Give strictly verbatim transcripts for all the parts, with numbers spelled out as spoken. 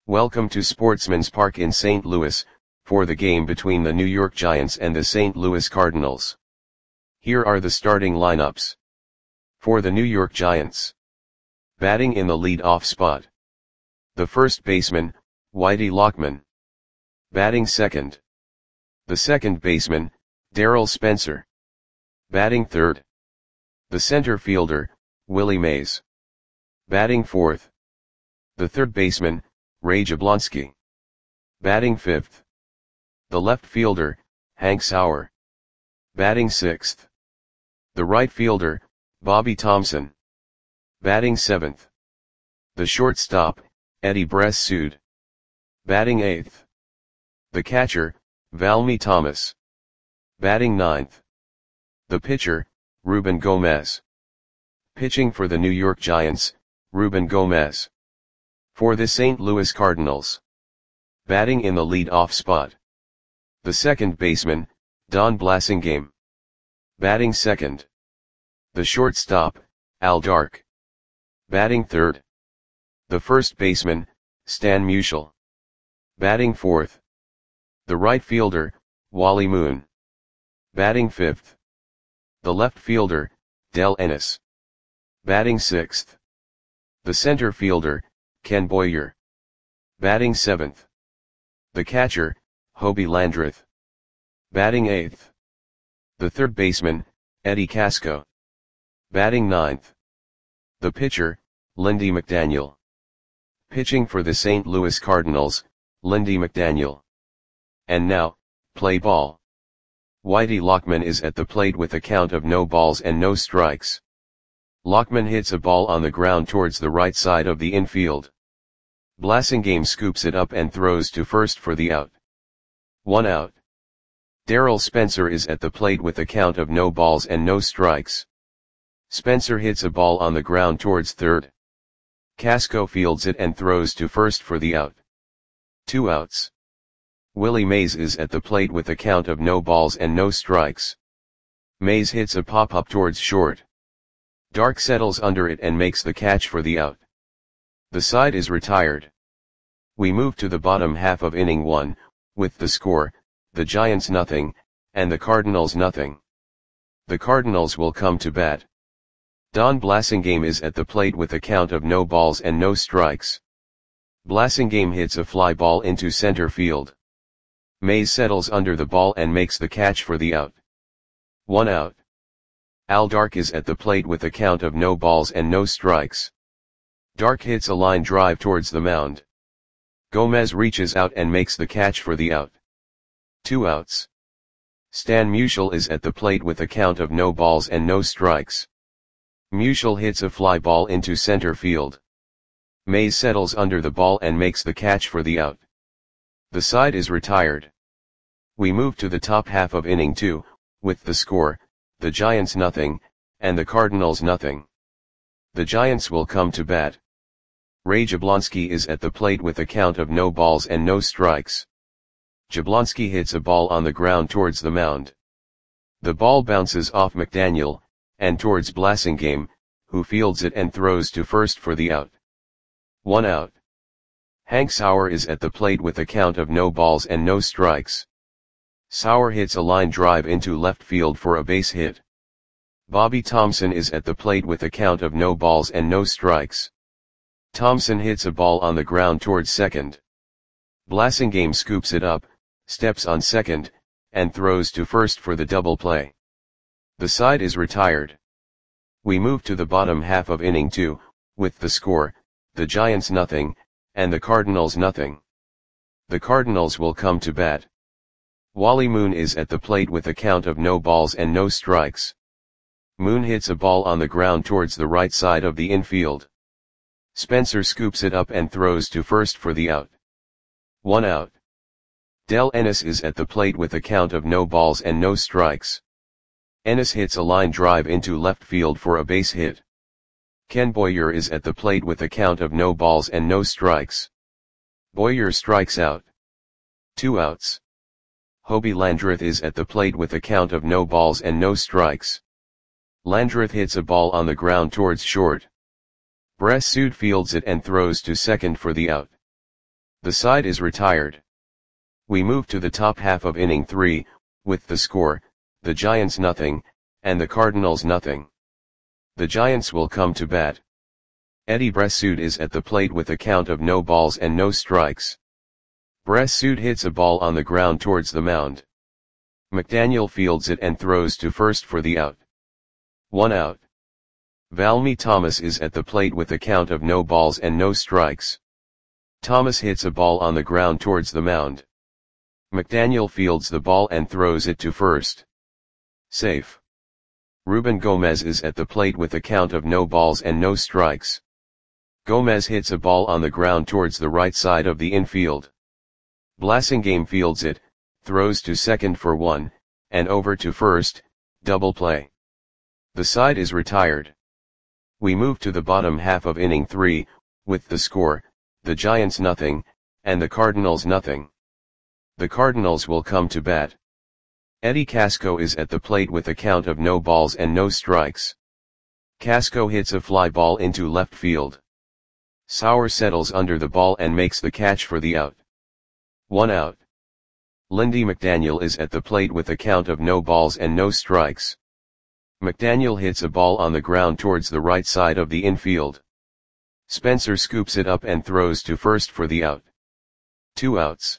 Welcome to Sportsman's Park in Saint Louis, for the game between the New York Giants and the Saint Louis Cardinals. Here are the starting lineups. For the New York Giants. Batting in the lead-off spot. The first baseman, Whitey Lockman. Batting second. The second baseman, Darryl Spencer. Batting third. The center fielder, Willie Mays. Batting fourth. The third baseman, Ray Jablonski. Batting fifth. The left fielder, Hank Sauer. Batting sixth. The right fielder, Bobby Thomson. Batting seventh. The shortstop, Eddie Bress-Sood. Batting eighth. The catcher, Valmy Thomas. Batting ninth. The pitcher, Ruben Gomez. Pitching for the New York Giants, Ruben Gomez. For the Saint Louis Cardinals. Batting in the lead-off spot. The second baseman, Don Blasingame. Batting second. The shortstop, Al Dark. Batting third. The first baseman, Stan Musial. Batting fourth. The right fielder, Wally Moon. Batting fifth. The left fielder, Del Ennis. Batting sixth. The center fielder, Ken Boyer. Batting seventh. The catcher, Hobie Landreth. Batting eighth. The third baseman, Eddie Casco. Batting ninth. The pitcher, Lindy McDaniel. Pitching for the Saint Louis Cardinals, Lindy McDaniel. And now, play ball. Whitey Lockman is at the plate with a count of no balls and no strikes. Lockman hits a ball on the ground towards the right side of the infield. Blasingame scoops it up and throws to first for the out. One out. Darryl Spencer is at the plate with a count of no balls and no strikes. Spencer hits a ball on the ground towards third. Casco fields it and throws to first for the out. Two outs. Willie Mays is at the plate with a count of no balls and no strikes. Mays hits a pop-up towards short. Dark settles under it and makes the catch for the out. The side is retired. We move to the bottom half of inning one, with the score, the Giants nothing, and the Cardinals nothing. The Cardinals will come to bat. Don Blasingame is at the plate with a count of no balls and no strikes. Blasingame hits a fly ball into center field. Mays settles under the ball and makes the catch for the out. One out. Al Dark is at the plate with a count of no balls and no strikes. Dark hits a line drive towards the mound. Gomez reaches out and makes the catch for the out. Two outs. Stan Musial is at the plate with a count of no balls and no strikes. Musial hits a fly ball into center field. Mays settles under the ball and makes the catch for the out. The side is retired. We move to the top half of inning two, with the score, the Giants nothing, and the Cardinals nothing. The Giants will come to bat. Ray Jablonski is at the plate with a count of no balls and no strikes. Jablonski hits a ball on the ground towards the mound. The ball bounces off McDaniel, and towards Blasingame, who fields it and throws to first for the out. One out. Hank Sauer is at the plate with a count of no balls and no strikes. Sauer hits a line drive into left field for a base hit. Bobby Thomson is at the plate with a count of no balls and no strikes. Thomson hits a ball on the ground towards second. Blasingame scoops it up, steps on second, and throws to first for the double play. The side is retired. We move to the bottom half of inning two, with the score, the Giants nothing, and the Cardinals nothing. The Cardinals will come to bat. Wally Moon is at the plate with a count of no balls and no strikes. Moon hits a ball on the ground towards the right side of the infield. Spencer scoops it up and throws to first for the out. One out. Del Ennis is at the plate with a count of no balls and no strikes. Ennis hits a line drive into left field for a base hit. Ken Boyer is at the plate with a count of no balls and no strikes. Boyer strikes out. Two outs. Hobie Landreth is at the plate with a count of no balls and no strikes. Landreth hits a ball on the ground towards short. Bress-Sood fields it and throws to second for the out. The side is retired. We move to the top half of inning three, with the score, the Giants nothing, and the Cardinals nothing. The Giants will come to bat. Eddie Bressoud is at the plate with a count of no balls and no strikes. Bressoud hits a ball on the ground towards the mound. McDaniel fields it and throws to first for the out. One out. Valmy Thomas is at the plate with a count of no balls and no strikes. Thomas hits a ball on the ground towards the mound. McDaniel fields the ball and throws it to first. Safe. Ruben Gomez is at the plate with a count of no balls and no strikes. Gomez hits a ball on the ground towards the right side of the infield. Blasingame fields it, throws to second for one, and over to first, double play. The side is retired. We move to the bottom half of inning three, with the score, the Giants nothing, and the Cardinals nothing. The Cardinals will come to bat. Eddie Casco is at the plate with a count of no balls and no strikes. Casco hits a fly ball into left field. Sauer settles under the ball and makes the catch for the out. One out. Lindy McDaniel is at the plate with a count of no balls and no strikes. McDaniel hits a ball on the ground towards the right side of the infield. Spencer scoops it up and throws to first for the out. Two outs.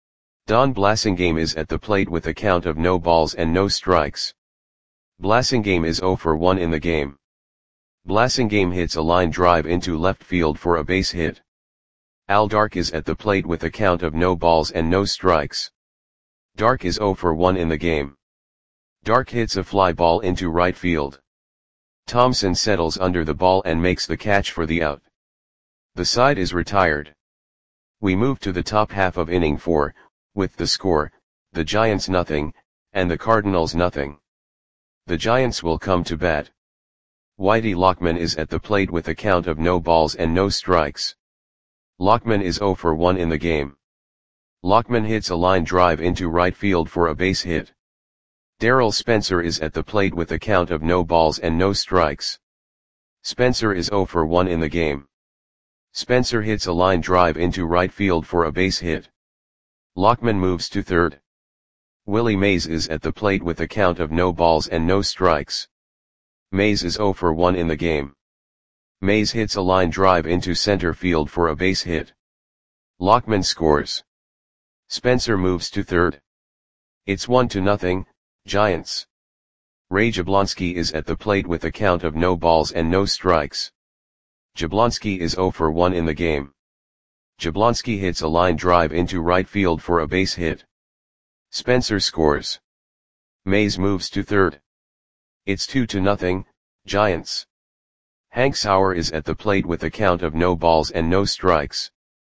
Don Blasingame is at the plate with a count of no balls and no strikes. Blasingame is zero for one in the game. Blasingame hits a line drive into left field for a base hit. Al Dark is at the plate with a count of no balls and no strikes. Dark is zero for one in the game. Dark hits a fly ball into right field. Thompson settles under the ball and makes the catch for the out. The side is retired. We move to the top half of inning four, with the score, the Giants nothing, and the Cardinals nothing. The Giants will come to bat. Whitey Lockman is at the plate with a count of no balls and no strikes. Lockman is zero for one in the game. Lockman hits a line drive into right field for a base hit. Darrell Spencer is at the plate with a count of no balls and no strikes. Spencer is zero for one in the game. Spencer hits a line drive into right field for a base hit. Lockman moves to third. Willie Mays is at the plate with a count of no balls and no strikes. Mays is zero for one in the game. Mays hits a line drive into center field for a base hit. Lockman scores. Spencer moves to third. It's one to nothing, Giants. Ray Jablonski is at the plate with a count of no balls and no strikes. Jablonski is zero for one in the game. Jablonski hits a line drive into right field for a base hit. Spencer scores. Mays moves to third. It's two to nothing, Giants. Hank Sauer is at the plate with a count of no balls and no strikes.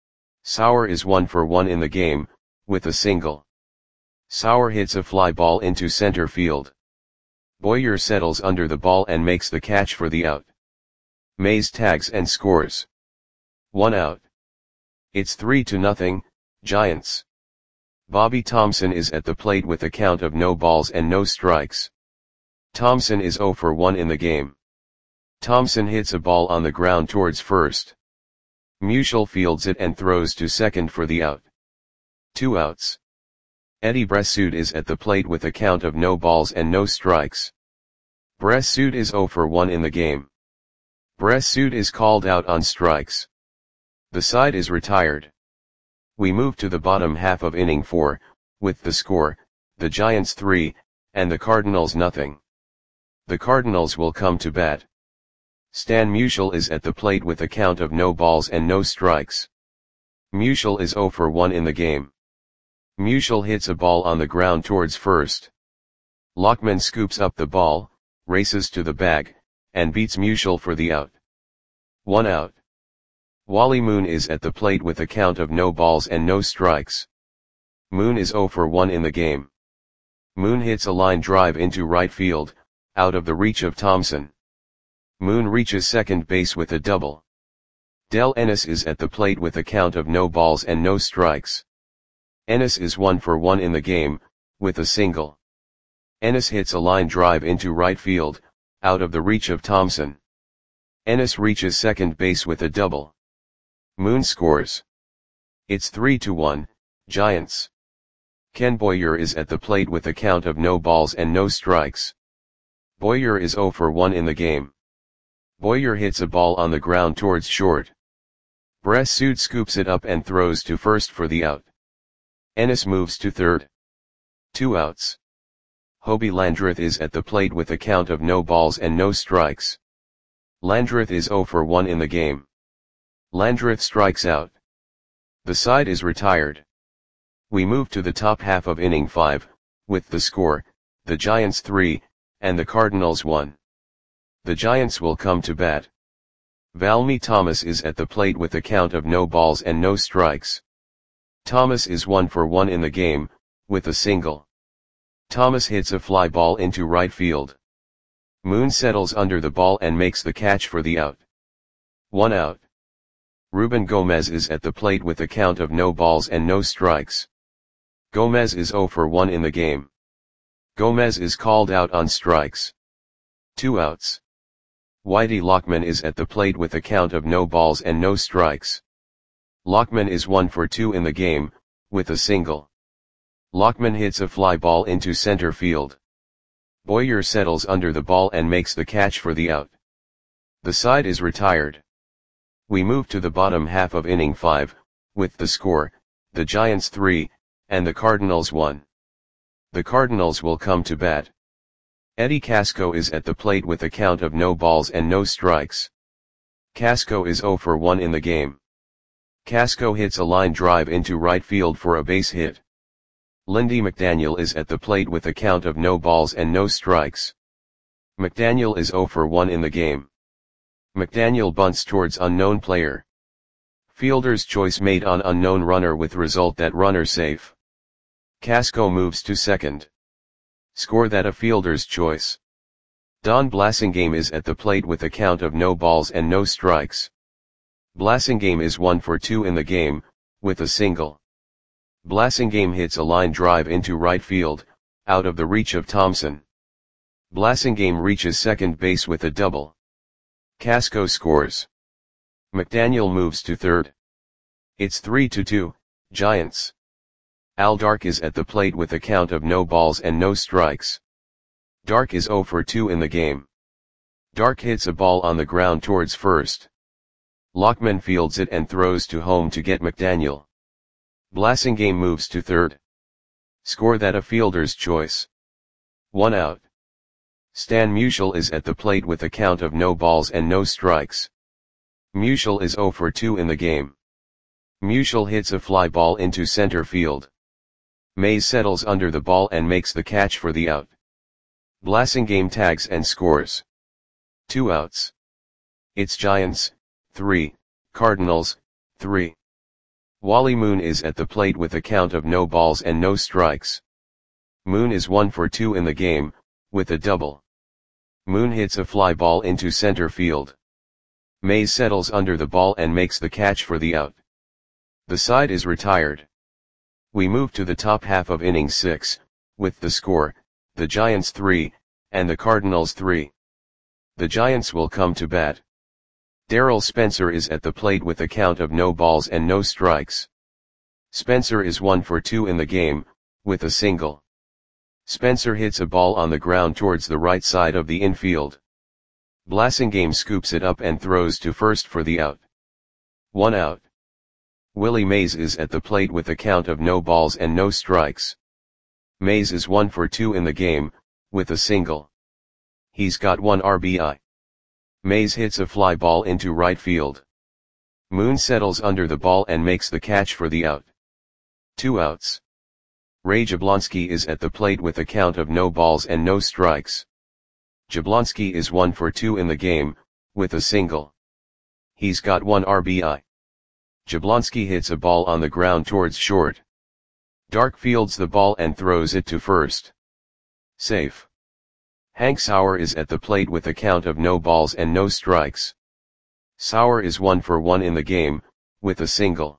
Sauer is one for one in the game, with a single. Sauer hits a fly ball into center field. Boyer settles under the ball and makes the catch for the out. Mays tags and scores. One out. It's three to nothing, Giants. Bobby Thompson is at the plate with a count of no balls and no strikes. Thompson is zero for one in the game. Thompson hits a ball on the ground towards first. Musial fields it and throws to second for the out. Two outs. Eddie Bressoud is at the plate with a count of no balls and no strikes. Bressoud is zero for one in the game. Bressoud is called out on strikes. The side is retired. We move to the bottom half of inning four, with the score, the Giants three, and the Cardinals nothing. The Cardinals will come to bat. Stan Musial is at the plate with a count of no balls and no strikes. Musial is zero for one in the game. Musial hits a ball on the ground towards first. Lockman scoops up the ball, races to the bag, and beats Musial for the out. One out. Wally Moon is at the plate with a count of no balls and no strikes. Moon is zero for one in the game. Moon hits a line drive into right field, out of the reach of Thompson. Moon reaches second base with a double. Del Ennis is at the plate with a count of no balls and no strikes. Ennis is one for one in the game, with a single. Ennis hits a line drive into right field, out of the reach of Thompson. Ennis reaches second base with a double. Moon scores. It's three to one, Giants. Ken Boyer is at the plate with a count of no balls and no strikes. Boyer is zero for one in the game. Boyer hits a ball on the ground towards short. Bressud scoops it up and throws to first for the out. Ennis moves to third. Two outs. Hobie Landreth is at the plate with a count of no balls and no strikes. Landreth is zero for one in the game. Landreth strikes out. The side is retired. We move to the top half of inning five, with the score, the Giants three, and the Cardinals one. The Giants will come to bat. Valmy Thomas is at the plate with a count of no balls and no strikes. Thomas is one for one in the game, with a single. Thomas hits a fly ball into right field. Moon settles under the ball and makes the catch for the out. One out. Ruben Gomez is at the plate with a count of no balls and no strikes. Gomez is zero for one in the game. Gomez is called out on strikes. Two outs. Whitey Lockman is at the plate with a count of no balls and no strikes. Lockman is one for two in the game, with a single. Lockman hits a fly ball into center field. Boyer settles under the ball and makes the catch for the out. The side is retired. We move to the bottom half of inning five, with the score, the Giants three, and the Cardinals one. The Cardinals will come to bat. Eddie Casco is at the plate with a count of no balls and no strikes. Casco is zero for one in the game. Casco hits a line drive into right field for a base hit. Lindy McDaniel is at the plate with a count of no balls and no strikes. McDaniel is zero for one in the game. McDaniel bunts towards unknown player. Fielder's choice made on unknown runner with result that runner safe. Casco moves to second. Score that a fielder's choice. Don Blasingame is at the plate with a count of no balls and no strikes. Blasingame is one for two in the game, with a single. Blasingame hits a line drive into right field, out of the reach of Thompson. Blasingame reaches second base with a double. Casco scores. McDaniel moves to third. It's three to two, Giants. Al Dark is at the plate with a count of no balls and no strikes. Dark is zero for two in the game. Dark hits a ball on the ground towards first. Lockman fields it and throws to home to get McDaniel. Blasingame moves to third. Score that a fielder's choice. One out. Stan Musial is at the plate with a count of no balls and no strikes. Musial is zero for two in the game. Musial hits a fly ball into center field. Mays settles under the ball and makes the catch for the out. Blasingame tags and scores. Two outs. It's Giants, three, Cardinals, three. Wally Moon is at the plate with a count of no balls and no strikes. Moon is one for two in the game, with a double. Moon hits a fly ball into center field. Mays settles under the ball and makes the catch for the out. The side is retired. We move to the top half of inning six, with the score, the Giants three, and the Cardinals three. The Giants will come to bat. Darrell Spencer is at the plate with a count of no balls and no strikes. Spencer is one for two in the game, with a single. Spencer hits a ball on the ground towards the right side of the infield. Blasingame scoops it up and throws to first for the out. One out. Willie Mays is at the plate with a count of no balls and no strikes. Mays is one for two in the game, with a single. He's got one R B I. Mays hits a fly ball into right field. Moon settles under the ball and makes the catch for the out. Two outs. Ray Jablonski is at the plate with a count of no balls and no strikes. Jablonski is one for two in the game, with a single. He's got one R B I. Jablonski hits a ball on the ground towards short. Dark fields the ball and throws it to first. Safe. Hank Sauer is at the plate with a count of no balls and no strikes. Sauer is one for one in the game, with a single.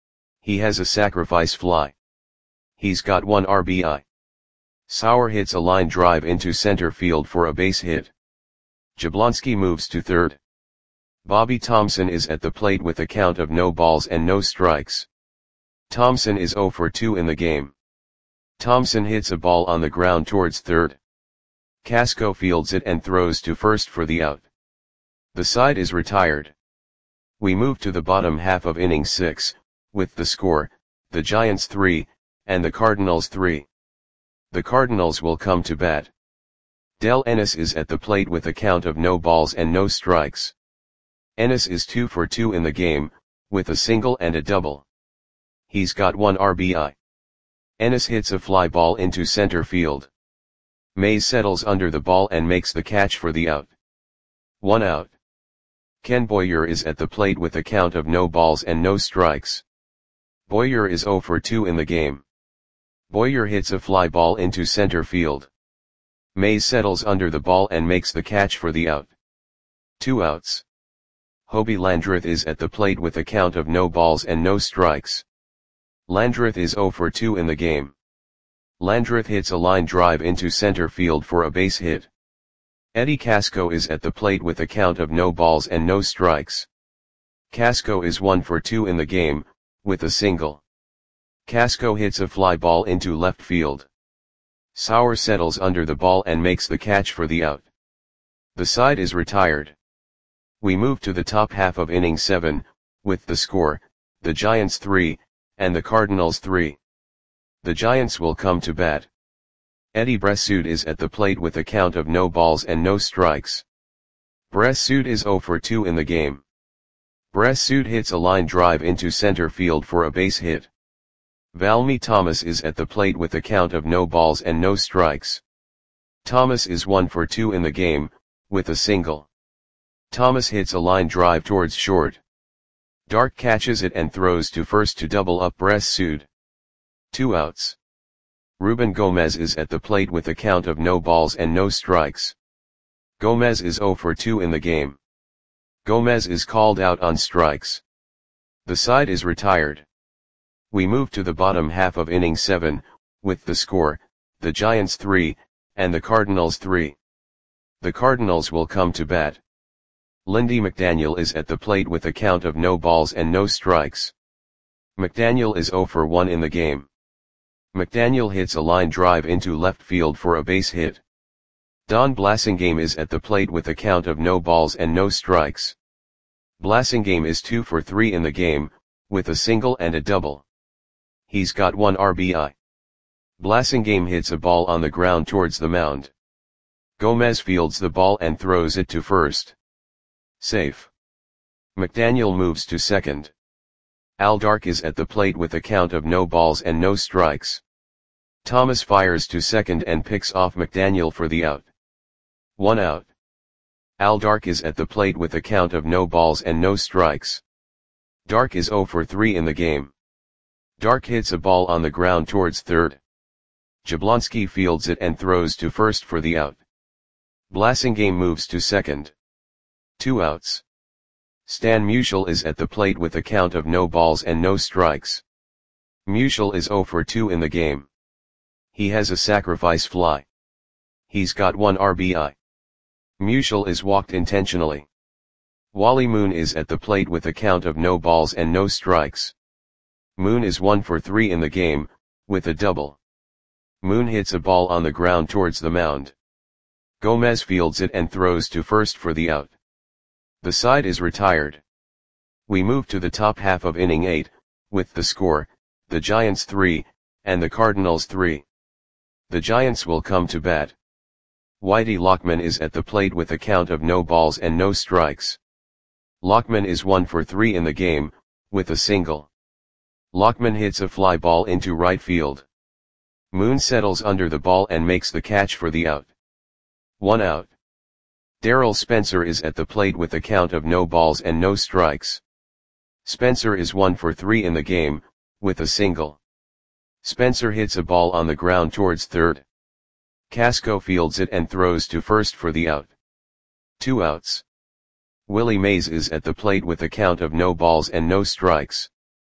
He has a sacrifice fly. He's got one R B I. Sauer hits a line drive into center field for a base hit. Jablonski moves to third. Bobby Thompson is at the plate with a count of no balls and no strikes. Thompson is zero for two in the game. Thompson hits a ball on the ground towards third. Casco fields it and throws to first for the out. The side is retired. We move to the bottom half of inning six, with the score, the Giants three, and the Cardinals three. The Cardinals will come to bat. Del Ennis is at the plate with a count of no balls and no strikes. Ennis is two for two in the game, with a single and a double. He's got one R B I. Ennis hits a fly ball into center field. Mays settles under the ball and makes the catch for the out. One out. Ken Boyer is at the plate with a count of no balls and no strikes. Boyer is zero for two in the game. Boyer hits a fly ball into center field. Mays settles under the ball and makes the catch for the out. Two outs. Hobie Landreth is at the plate with a count of no balls and no strikes. Landreth is zero for two in the game. Landreth hits a line drive into center field for a base hit. Eddie Casco is at the plate with a count of no balls and no strikes. Casco is one for two in the game, with a single. Casco hits a fly ball into left field. Sauer settles under the ball and makes the catch for the out. The side is retired. We move to the top half of inning seven, with the score, the Giants three, and the Cardinals three. The Giants will come to bat. Eddie Bressoud is at the plate with a count of no balls and no strikes. Bressoud is zero for two in the game. Bressoud hits a line drive into center field for a base hit. Valmy Thomas is at the plate with a count of no balls and no strikes. Thomas is one for two in the game, with a single. Thomas hits a line drive towards short. Dark catches it and throws to first to double up Bressoud. Two outs. Ruben Gomez is at the plate with a count of no balls and no strikes. Gomez is zero for two in the game. Gomez is called out on strikes. The side is retired. We move to the bottom half of inning seven, with the score, the Giants three, and the Cardinals three. The Cardinals will come to bat. Lindy McDaniel is at the plate with a count of no balls and no strikes. McDaniel is zero for one in the game. McDaniel hits a line drive into left field for a base hit. Don Blasingame is at the plate with a count of no balls and no strikes. Blasingame is two for three in the game, with a single and a double. He's got one R B I. Blasingame hits a ball on the ground towards the mound. Gomez fields the ball and throws it to first. Safe. McDaniel moves to second. Al Dark is at the plate with a count of no balls and no strikes. Thomas fires to second and picks off McDaniel for the out. One out. Al Dark is at the plate with a count of no balls and no strikes. Dark is zero for three in the game. Dark hits a ball on the ground towards third. Jablonski fields it and throws to first for the out. Blasingame moves to second. Two outs. Stan Musial is at the plate with a count of no balls and no strikes. Musial is zero for two in the game. He has a sacrifice fly. He's got one R B I. Musial is walked intentionally. Wally Moon is at the plate with a count of no balls and no strikes. Moon is one for three in the game, with a double. Moon hits a ball on the ground towards the mound. Gomez fields it and throws to first for the out. The side is retired. We move to the top half of inning eight, with the score, the Giants three, and the Cardinals three. The Giants will come to bat. Whitey Lockman is at the plate with a count of no balls and no strikes. Lockman is one for three in the game, with a single. Lockman hits a fly ball into right field. Moon settles under the ball and makes the catch for the out. One out. Darrell Spencer is at the plate with a count of no balls and no strikes. Spencer is one for three in the game, with a single. Spencer hits a ball on the ground towards third. Casco fields it and throws to first for the out. Two outs. Willie Mays is at the plate with a count of no balls and no strikes.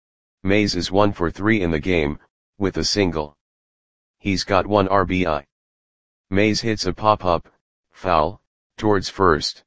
Mays is one for three in the game, with a single. He's got one R B I. Mays hits a pop-up, foul, towards first.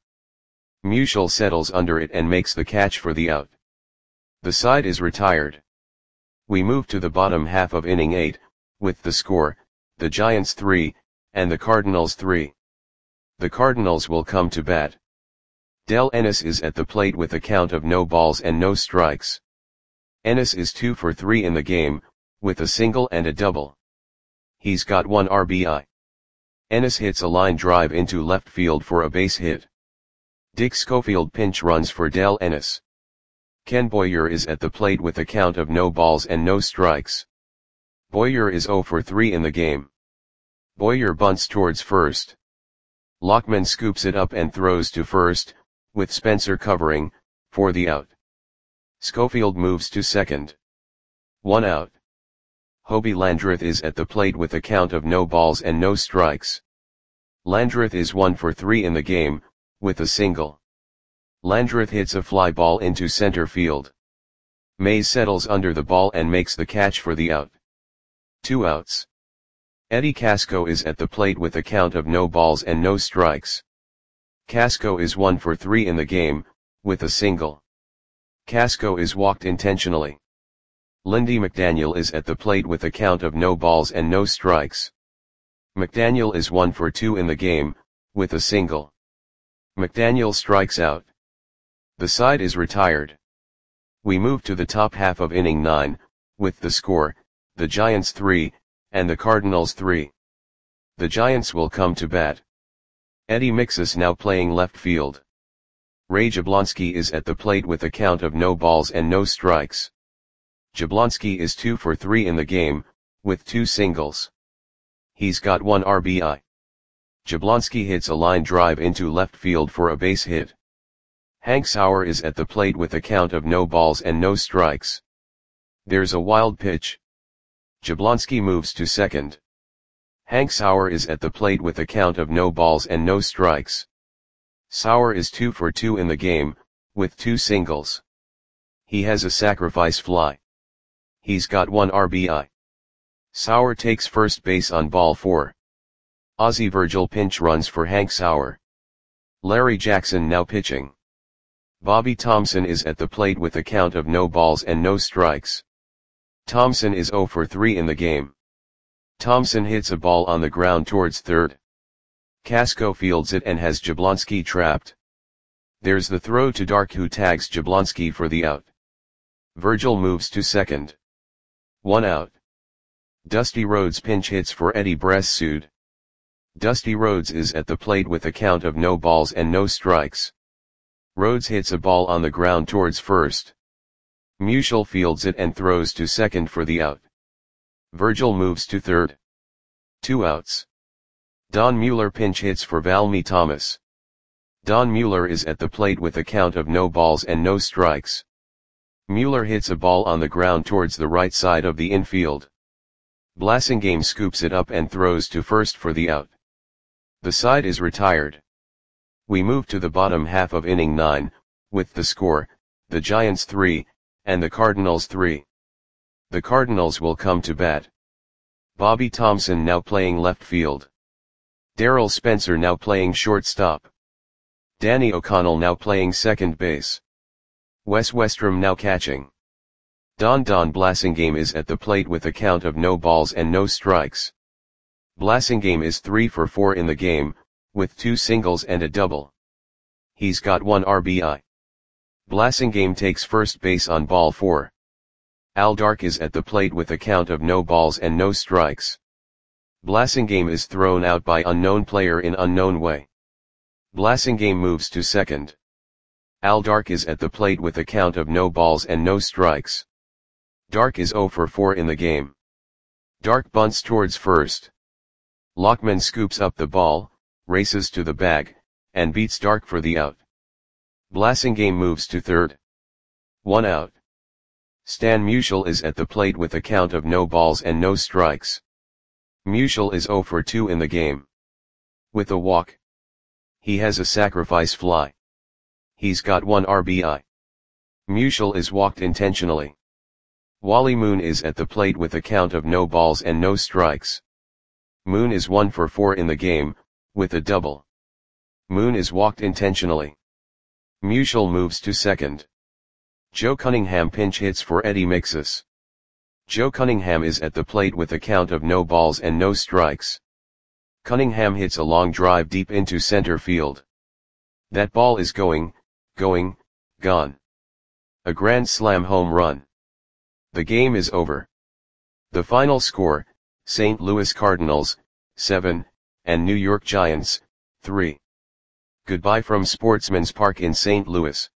Musial settles under it and makes the catch for the out. The side is retired. We move to the bottom half of inning eight, with the score, the Giants three, and the Cardinals three. The Cardinals will come to bat. Del Ennis is at the plate with a count of no balls and no strikes. Ennis is two for three in the game, with a single and a double. He's got one R B I. Ennis hits a line drive into left field for a base hit. Dick Schofield pinch runs for Del Ennis. Ken Boyer is at the plate with a count of no balls and no strikes. Boyer is zero for three in the game. Boyer bunts towards first. Lockman scoops it up and throws to first, with Spencer covering, for the out. Schofield moves to second. One out. Hobie Landreth is at the plate with a count of no balls and no strikes. Landreth is one for three in the game, with a single. Landreth hits a fly ball into center field. Mays settles under the ball and makes the catch for the out. Two outs. Eddie Casco is at the plate with a count of no balls and no strikes. Casco is one for three in the game, with a single. Casco is walked intentionally. Lindy McDaniel is at the plate with a count of no balls and no strikes. McDaniel is one for two in the game, with a single. McDaniel strikes out. The side is retired. We move to the top half of inning nine, with the score, the Giants three, and the Cardinals three. The Giants will come to bat. Eddie Mixus now playing left field. Ray Jablonski is at the plate with a count of no balls and no strikes. Jablonski is two for three in the game, with two singles. He's got one R B I. Jablonski hits a line drive into left field for a base hit. Hank Sauer is at the plate with a count of no balls and no strikes. There's a wild pitch. Jablonski moves to second. Hank Sauer is at the plate with a count of no balls and no strikes. Sauer is two for two in the game, with two singles. He has a sacrifice fly. He's got one R B I. Sauer takes first base on ball four. Ozzie Virgil pinch runs for Hank Sauer. Larry Jackson now pitching. Bobby Thompson is at the plate with a count of no balls and no strikes. Thompson is zero for three in the game. Thompson hits a ball on the ground towards third. Casco fields it and has Jablonski trapped. There's the throw to Dark, who tags Jablonski for the out. Virgil moves to second. One out. Dusty Rhodes pinch hits for Eddie Bressoud. Dusty Rhodes is at the plate with a count of no balls and no strikes. Rhodes hits a ball on the ground towards first. Musial fields it and throws to second for the out. Virgil moves to third. Two outs. Don Mueller pinch hits for Valmy Thomas. Don Mueller is at the plate with a count of no balls and no strikes. Mueller hits a ball on the ground towards the right side of the infield. Blasingame scoops it up and throws to first for the out. The side is retired. We move to the bottom half of inning nine, with the score, the Giants three, and the Cardinals three. The Cardinals will come to bat. Bobby Thompson now playing left field. Darrell Spencer now playing shortstop. Danny O'Connell now playing second base. Wes Westrom now catching. Don Don Blasingame is at the plate with a count of no balls and no strikes. Blasingame is three for four in the game, with two singles and a double. He's got one R B I. Blasingame takes first base on ball four. Al Dark is at the plate with a count of no balls and no strikes. Blasingame is thrown out by unknown player in unknown way. Blasingame moves to second. Al Dark is at the plate with a count of no balls and no strikes. Dark is zero for four in the game. Dark bunts towards first. Lockman scoops up the ball, races to the bag, and beats Dark for the out. Blasingame moves to third. One out. Stan Musial is at the plate with a count of no balls and no strikes. Musial is zero for two in the game. With a walk. He has a sacrifice fly. He's got one R B I. Musial is walked intentionally. Wally Moon is at the plate with a count of no balls and no strikes. Moon is one for four in the game, with a double. Moon is walked intentionally. Musial moves to second. Joe Cunningham pinch hits for Eddie Mixus. Joe Cunningham is at the plate with a count of no balls and no strikes. Cunningham hits a long drive deep into center field. That ball is going, going, gone. A grand slam home run. The game is over. The final score, Saint Louis Cardinals, seven, and New York Giants, three. Goodbye from Sportsman's Park in Saint Louis.